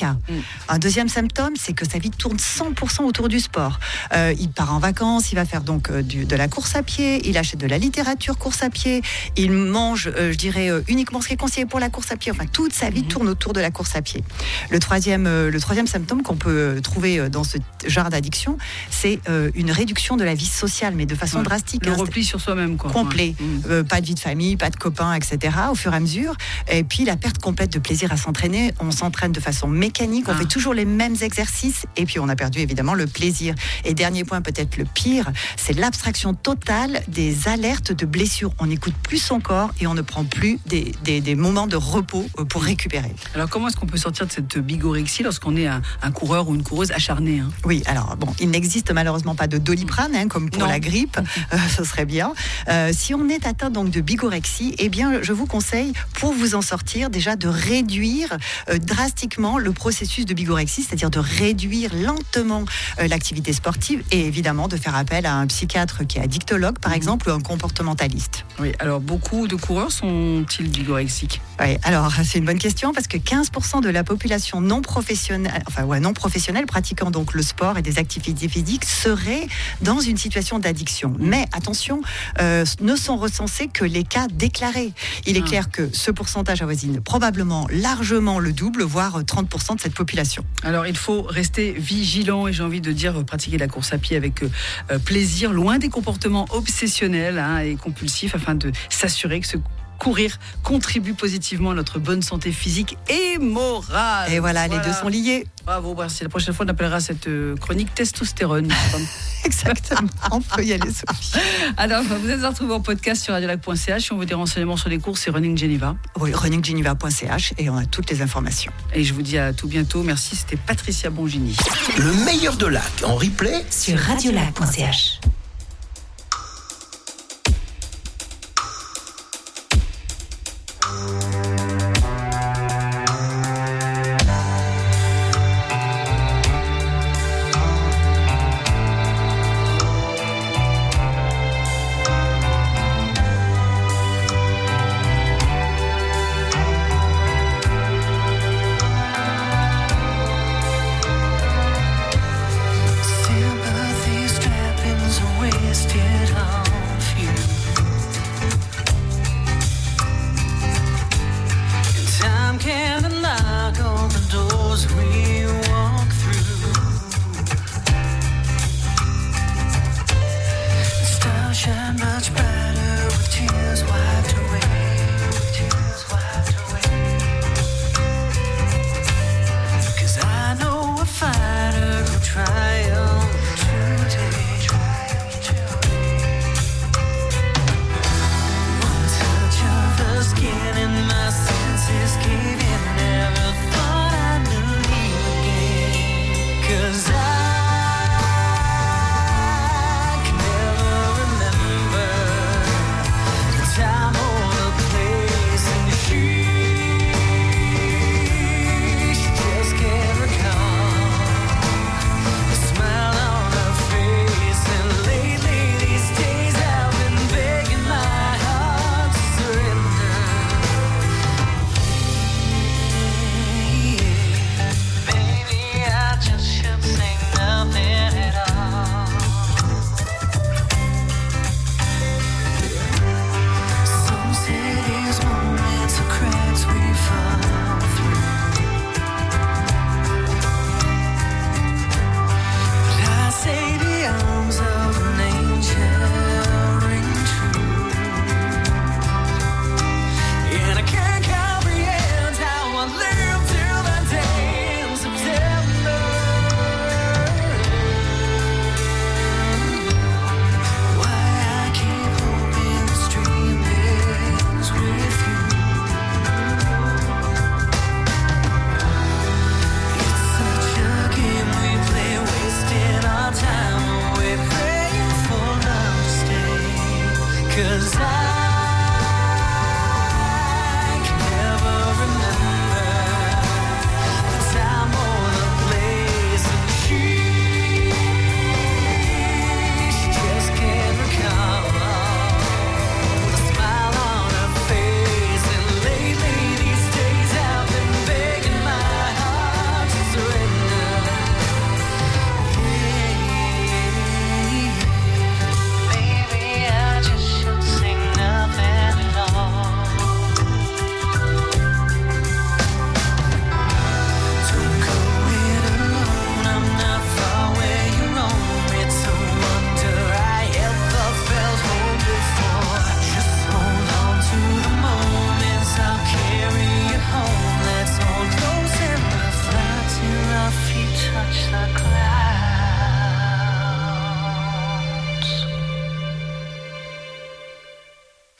cas. Mmh. Un deuxième symptôme, c'est que sa vie tourne cent pour cent autour du sport. Euh, il part en vacances, il va faire donc euh, du, de la course à pied, il achète de la littérature course à pied, il mange, euh, je dirais, euh, uniquement ce qui est conseillé pour la course à pied. Enfin, toute sa vie mmh. tourne autour de la course à pied. Le troisième, euh, le troisième symptôme qu'on peut trouver dans ce genre d'addiction, c'est euh, une réduction de la vie sociale, mais de façon ouais. drastique. Le hein, repli sur soi-même, quoi. Complet. Ouais. Euh, pas de vie de famille, pas de copains, et cetera. Au fur et à mesure. Et puis la perte complète de plaisir à s'entraîner. On s'entraîne de façon mécanique, on ah. fait toujours les mêmes exercices, et puis on a perdu évidemment le plaisir. Et dernier point, peut-être le pire, c'est l'abstraction totale des alertes de blessures. On n'écoute plus son corps et on ne prend plus des, des, des moments de repos pour récupérer. Alors comment est-ce qu'on peut sortir de cette bigorexie lorsqu'on est un, un coureur ou une coureuse acharnée hein? Oui, alors bon, il n'existe malheureusement pas de Doliprane, hein, comme pour non. la grippe, euh, ce serait bien. Euh, si on est atteint donc de bigorexie, eh bien, je vous conseille, pour vous en sortir, déjà de réduire euh, drastiquement le processus de bigorexie, c'est-à-dire de réduire lentement euh, l'activité sportive et évidemment de faire appel à un psychiatre qui est addictologue, par mmh. exemple, ou un comportementaliste. Oui, alors beaucoup de coureurs sont-ils bigorexiques ? Oui, alors c'est une bonne question parce que quinze pour cent de la population non professionnelle, enfin ouais, non professionnelle pratiquant donc le sport et des activités physiques serait dans une situation d'addiction. Mais attention, euh, ne sont recensés que les cas déclarés. Il est ah. clair que ce pourcentage avoisine probablement largement le double, voire trente pour cent de cette population. Alors il faut rester vigilant et j'ai envie de dire pratiquer la course à pied avec euh, plaisir, loin des comportements obsessionnels hein, et compulsifs afin de s'assurer que ce courir contribue positivement à notre bonne santé physique et morale. Et voilà, voilà. les deux sont liés. Bravo, merci. La prochaine fois, on appellera cette chronique testostérone. Exactement. On peut y aller, Sophie. Alors, vous êtes retrouvés en podcast sur radiolac point c h. Si on veut des renseignements sur les courses, c'est Running Geneva. Oui, running geneva point c h et on a toutes les informations. Et je vous dis à tout bientôt. Merci, c'était Patricia Bongini. Le meilleur de Lac en replay sur radiolac point c h.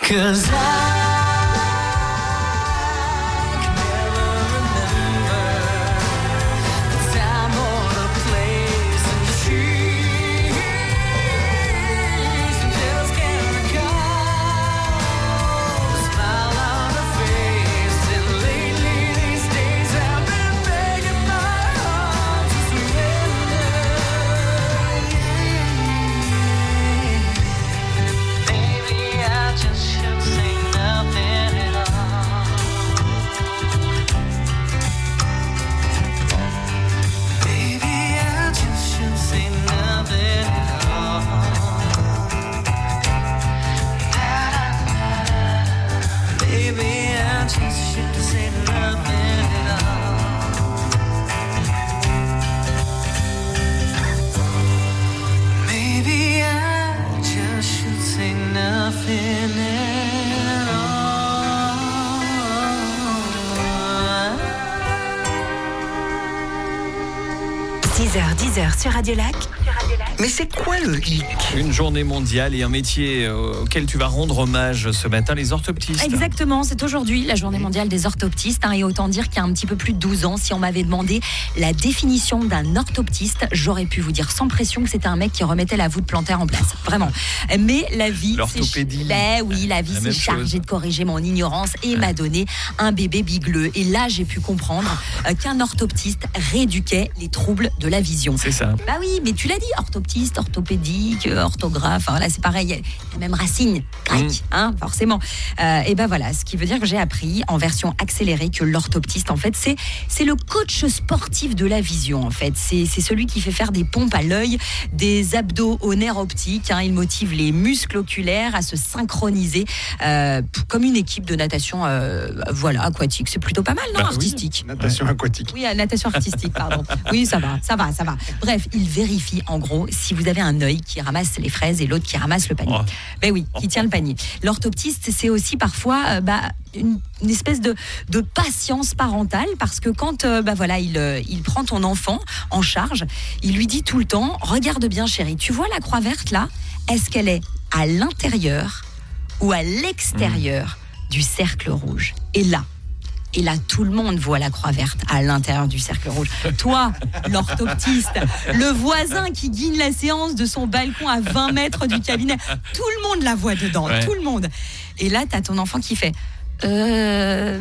'Cause I six heures, dix heures sur Radio Lac. Mais c'est quoi le hic ? Une journée mondiale et un métier auquel tu vas rendre hommage ce matin, les orthoptistes. Exactement, c'est aujourd'hui la journée mondiale des orthoptistes. Hein, et autant dire qu'il y a un petit peu plus de douze ans, si on m'avait demandé la définition d'un orthoptiste, j'aurais pu vous dire sans pression que c'était un mec qui remettait la voûte plantaire en place. Vraiment. Mais la vie, l'orthopédie. C'est... Ben oui, la vie la s'est chargée chose. de corriger mon ignorance et ouais. m'a donné un bébé bigleux. Et là, j'ai pu comprendre euh, qu'un orthoptiste rééduquait les troubles de la vision. C'est ça. Bah oui, mais tu l'as dit, orthoptiste, orthopédique, orthographe, enfin, là c'est pareil, il y a la même racine grecque, mmh. hein, forcément. Euh, et ben voilà, ce qui veut dire que j'ai appris en version accélérée que l'orthoptiste, en fait, c'est, c'est le coach sportif de la vision, en fait. C'est, c'est celui qui fait faire des pompes à l'œil, des abdos au nerf optique. Hein, il motive les muscles oculaires à se synchroniser euh, comme une équipe de natation, euh, voilà, aquatique. C'est plutôt pas mal, non, bah, artistique. Oui, natation aquatique. Oui, natation artistique, pardon. Oui, ça va, ça va, ça va. Bref, il vérifie en gros si vous avez un œil qui ramasse les fraises et l'autre qui ramasse le panier. Oh. Ben oui, qui tient le panier. L'orthoptiste, c'est aussi parfois euh, bah, une, une espèce de, de patience parentale, parce que quand euh, bah, voilà, il, euh, il prend ton enfant en charge, il lui dit tout le temps, regarde bien chérie, tu vois la croix verte là ? Est-ce qu'elle est à l'intérieur ou à l'extérieur mmh. du cercle rouge ? Et là, Et là, tout le monde voit la croix verte à l'intérieur du cercle rouge. Toi, l'orthoptiste, le voisin qui guigne la séance de son balcon à vingt mètres du cabinet, tout le monde la voit dedans, ouais. tout le monde. Et là, t'as ton enfant qui fait euh,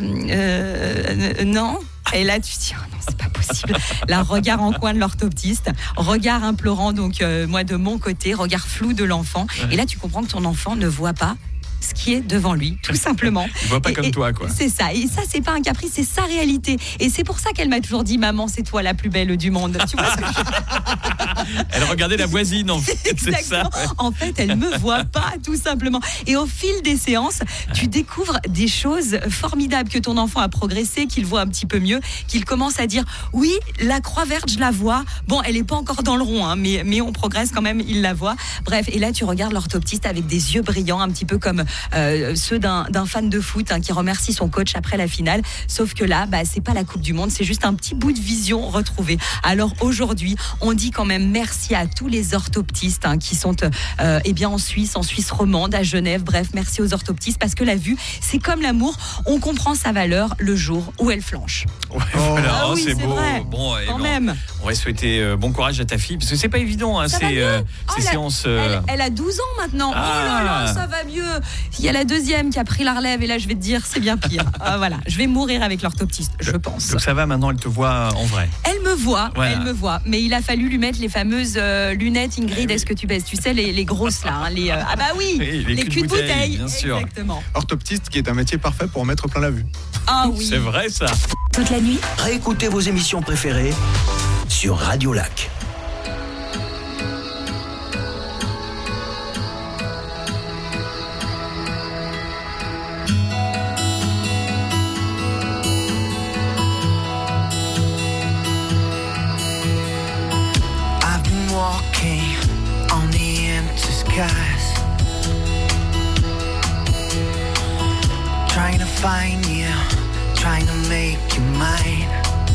euh, non. Et là, tu te dis, oh non, c'est pas possible. Là, regard en coin de l'orthoptiste, regard implorant, donc euh, moi de mon côté, regard flou de l'enfant. Ouais. Et là, tu comprends que ton enfant ne voit pas ce qui est devant lui, tout simplement. Il voit pas et, comme et toi, quoi. C'est ça. Et ça, c'est pas un caprice, c'est sa réalité. Et c'est pour ça qu'elle m'a toujours dit, maman, c'est toi la plus belle du monde. Tu vois ce que je... Elle regardait la voisine, en fait. Exactement. C'est ça. Ouais. En fait, elle me voit pas, tout simplement. Et au fil des séances, tu découvres des choses formidables, que ton enfant a progressé, qu'il voit un petit peu mieux, qu'il commence à dire, oui, la croix verte, je la vois. Bon, elle est pas encore dans le rond, hein, mais, mais on progresse quand même, il la voit. Bref, et là, tu regardes l'orthoptiste avec des yeux brillants, un petit peu comme Euh, ceux d'un, d'un fan de foot hein, qui remercie son coach après la finale. Sauf que là, bah, c'est pas la Coupe du Monde, c'est juste un petit bout de vision retrouvé. Alors aujourd'hui, on dit quand même merci à tous les orthoptistes hein, qui sont euh, eh bien en Suisse, en Suisse romande, à Genève. Bref, merci aux orthoptistes, parce que la vue, c'est comme l'amour, on comprend sa valeur le jour où elle flanche. Ouais, voilà. Ah oui, c'est, c'est beau. Vrai. Bon, quand bon, même. On va souhaiter euh, bon courage à ta fille, parce que c'est pas évident, hein, ces, euh, oh, ces elle séances. A, euh... elle, elle a douze ans maintenant. Ah. Oh là là, ça va mieux. Il y a la deuxième qui a pris la relève, et là je vais te dire, c'est bien pire. Ah, voilà, je vais mourir avec l'orthoptiste, je pense. Donc ça va, maintenant elle te voit en vrai. Elle me voit, voilà. elle me voit. Mais il a fallu lui mettre les fameuses euh, lunettes Ingrid, est-ce que tu baisses ? Tu sais, les, les grosses là. Hein, les, euh, ah bah oui, oui les, les culs de bouteille. bouteille. Bien sûr. Exactement. Orthoptiste qui est un métier parfait pour en mettre plein la vue. Ah oui. C'est vrai ça. Toute la nuit, réécoutez vos émissions préférées sur Radio Lac. Walking on the empty skies, trying to find you, trying to make you mine.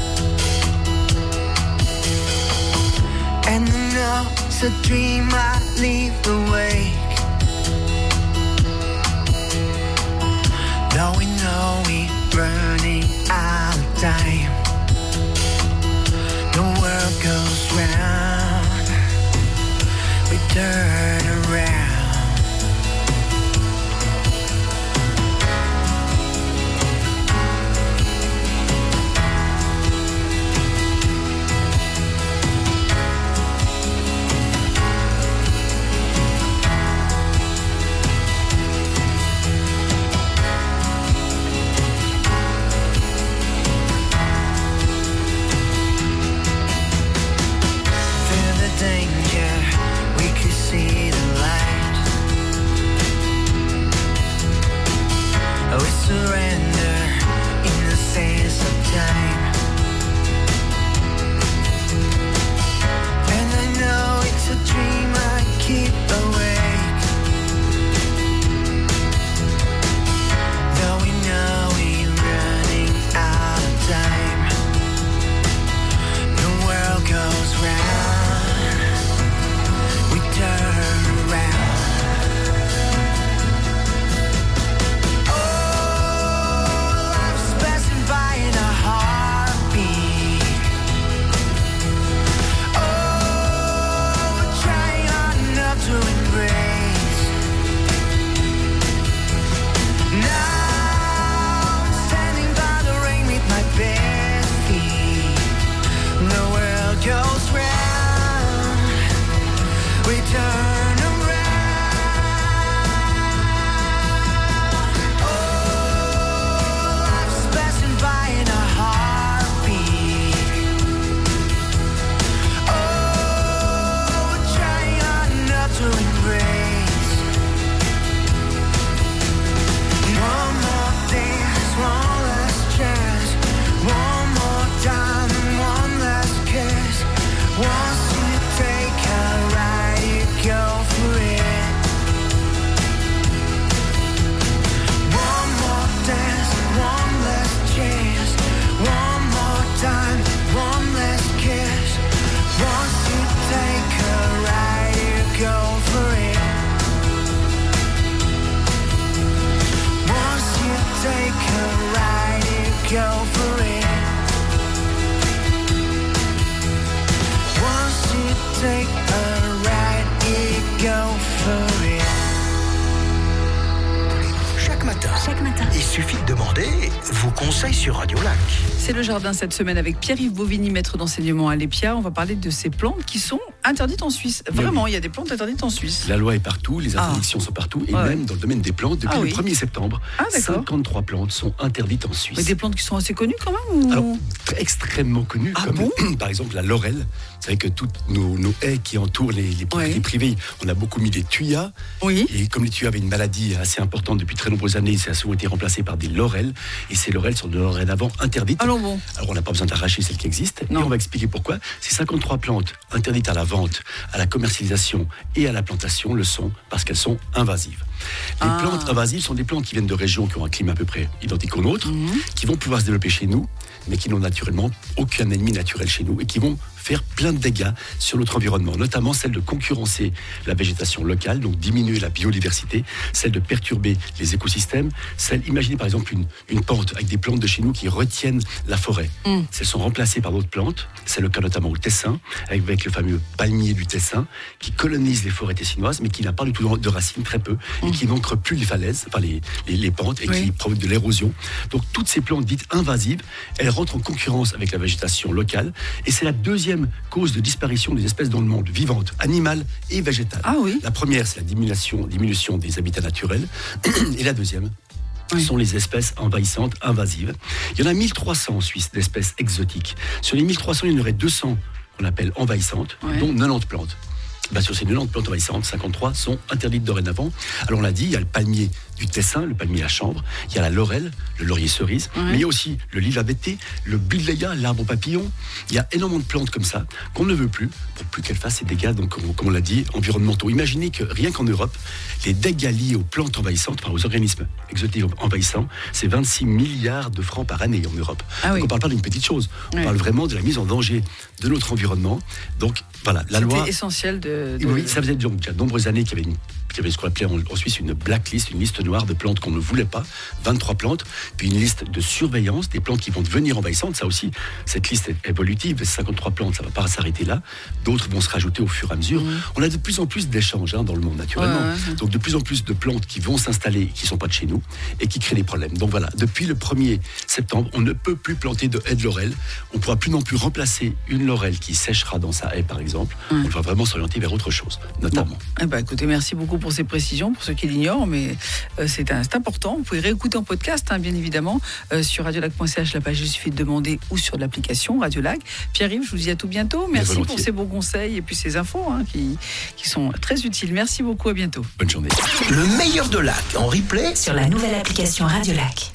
And I know it's a dream I leave awake, matin. Chaque matin. Il suffit de demander vos conseils sur Radio Lac. C'est le jardin cette semaine avec Pierre-Yves Bovigny, maître d'enseignement à l'Épia. On va parler de ces plantes qui sont interdites en Suisse. Vraiment, il y a des plantes interdites en Suisse. La loi est partout, les interdictions ah. sont partout, et ouais. même dans le domaine des plantes, depuis ah, le oui. premier septembre, ah, cinquante-trois plantes sont interdites en Suisse. Mais des plantes qui sont assez connues quand même ou... Alors, extrêmement connues, ah, comme bon par exemple la laurel. Vous savez que toutes nos, nos haies qui entourent les, les propriétés ouais. privées, on a beaucoup mis des tuyas. Oui. Et comme les tuyas avaient une maladie assez importante depuis très nombreuses années, ça a souvent été remplacé par des laurels. Et ces laurels sont dorénavant interdites. Alors, bon. Alors on n'a pas besoin d'arracher celles qui existent. Non. Et on va expliquer pourquoi. Ces cinquante-trois plantes interdites à la vente, à la commercialisation et à la plantation le sont parce qu'elles sont invasives. Les ah. plantes invasives sont des plantes qui viennent de régions qui ont un climat à peu près identique au nôtre, mmh. qui vont pouvoir se développer chez nous, mais qui n'ont naturellement aucun ennemi naturel chez nous et qui vont faire plein de dégâts sur notre environnement, notamment celle de concurrencer la végétation locale, donc diminuer la biodiversité, celle de perturber les écosystèmes, celle, imaginez par exemple une, une pente avec des plantes de chez nous qui retiennent la forêt. Mm. Elles sont remplacées par d'autres plantes, c'est le cas notamment au Tessin, avec, avec le fameux palmier du Tessin, qui colonise les forêts tessinoises, mais qui n'a pas du tout de racines, très peu, mm. et qui n'ancre plus les falaises, enfin les, les, les pentes, et oui. qui provoque de l'érosion. Donc toutes ces plantes dites invasives, elles rentrent en concurrence avec la végétation locale, et c'est la deuxième cause de disparition des espèces dans le monde, vivantes, animales et végétales. Ah oui. La première, c'est la diminution, diminution des habitats naturels. Et la deuxième, oui. sont les espèces envahissantes, invasives. Il y en a mille trois cents en Suisse d'espèces exotiques. Sur les mille trois cents, il y en aurait deux cents qu'on appelle envahissantes, ouais. dont quatre-vingt-dix plantes. Ben, sur ces quatre-vingt-dix plantes envahissantes, cinquante-trois sont interdites dorénavant. Alors on l'a dit, il y a le palmier du Tessin, le palmier à chanvre, il y a la laurel, le laurier cerise, ouais. mais il y a aussi le lilas bété, le buddleia, l'arbre papillon. Il y a énormément de plantes comme ça qu'on ne veut plus pour plus qu'elles fassent ces dégâts, donc comme, comme on l'a dit, environnementaux. Imaginez que rien qu'en Europe, les dégâts liés aux plantes envahissantes, enfin aux organismes exotiques envahissants, c'est vingt-six milliards de francs par année en Europe. Ah donc oui. on ne parle pas d'une petite chose, on ouais. parle vraiment de la mise en danger de notre environnement. Donc voilà, la C'était loi... essentiel de... de... Oui, ça faisait donc déjà de nombreuses années qu'il y avait une Il y avait ce qu'on appelait en, en Suisse une blacklist, une liste noire de plantes qu'on ne voulait pas, vingt-trois plantes, puis une liste de surveillance des plantes qui vont devenir envahissantes. Ça aussi, cette liste est évolutive, cinquantre-trois plantes, ça ne va pas s'arrêter là. D'autres vont se rajouter au fur et à mesure. Mmh. On a de plus en plus d'échanges hein, dans le monde, naturellement. Ouais, ouais, ouais. Donc de plus en plus de plantes qui vont s'installer, qui ne sont pas de chez nous, et qui créent des problèmes. Donc voilà, depuis le premier septembre, on ne peut plus planter de haies de laurel. On ne pourra plus non plus remplacer une laurel qui séchera dans sa haie, par exemple. Mmh. On va vraiment s'orienter vers autre chose, notamment. Bon. Eh ben, écoutez, merci beaucoup pour ces précisions, pour ceux qui l'ignorent, mais euh, c'est, un, c'est important. Vous pouvez réécouter en podcast, hein, bien évidemment, euh, sur radiolac point c h, la page Il suffit de demander, ou sur l'application Radiolac. Pierre-Yves, je vous dis à tout bientôt. Merci pour ces bons conseils et puis ces infos hein, qui, qui sont très utiles. Merci beaucoup, à bientôt. Bonne journée. Le meilleur de Lac en replay sur la nouvelle application Radiolac.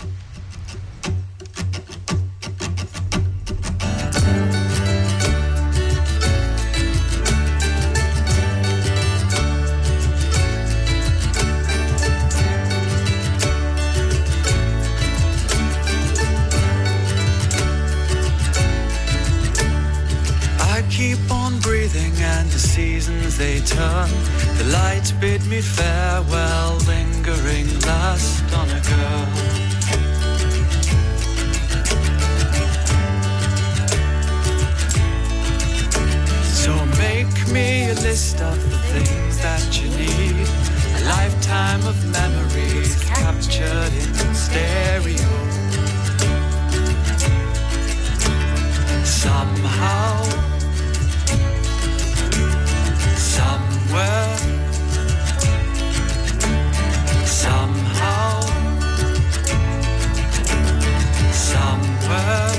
Keep on breathing and the seasons they turn. The lights bid me farewell, lingering last on a girl. So make me a list of the things that you need. A lifetime of memories captured in stereo. Somehow, somewhere, somehow, somewhere.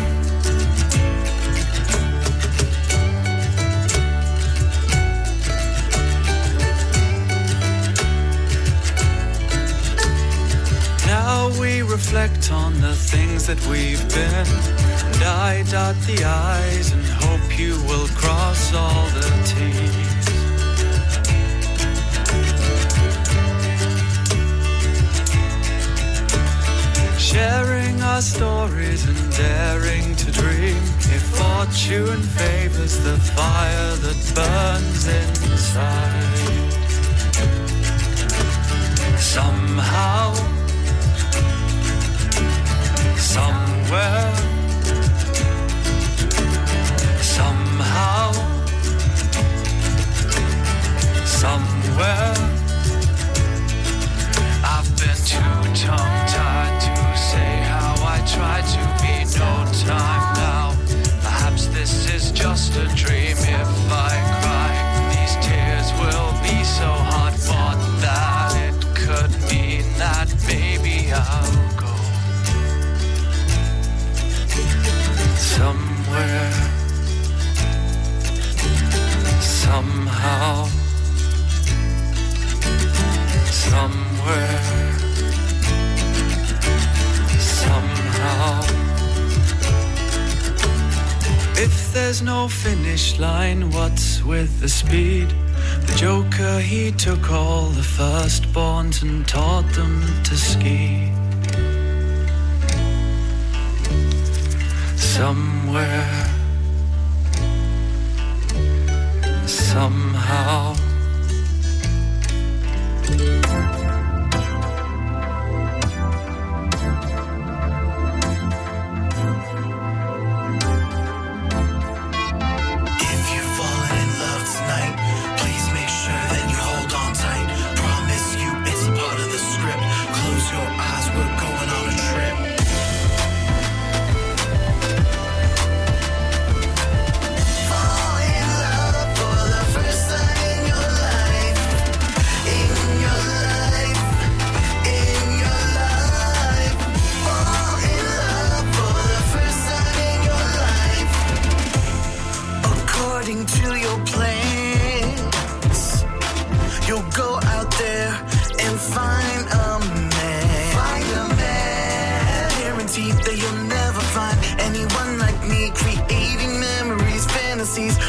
Now we reflect on the things that we've been, and I dot the I's and hope you will cross all the T's. Sharing our stories and daring to dream. If fortune favors the fire that burns inside, somehow, somewhere, somehow, somewhere, I've been too tongue-tied. somewhere, somehow. If there's no finish line, what's with the speed? The Joker, he took all the firstborns and taught them to ski. Somewhere, somehow. That you'll never find anyone like me, creating memories, fantasies,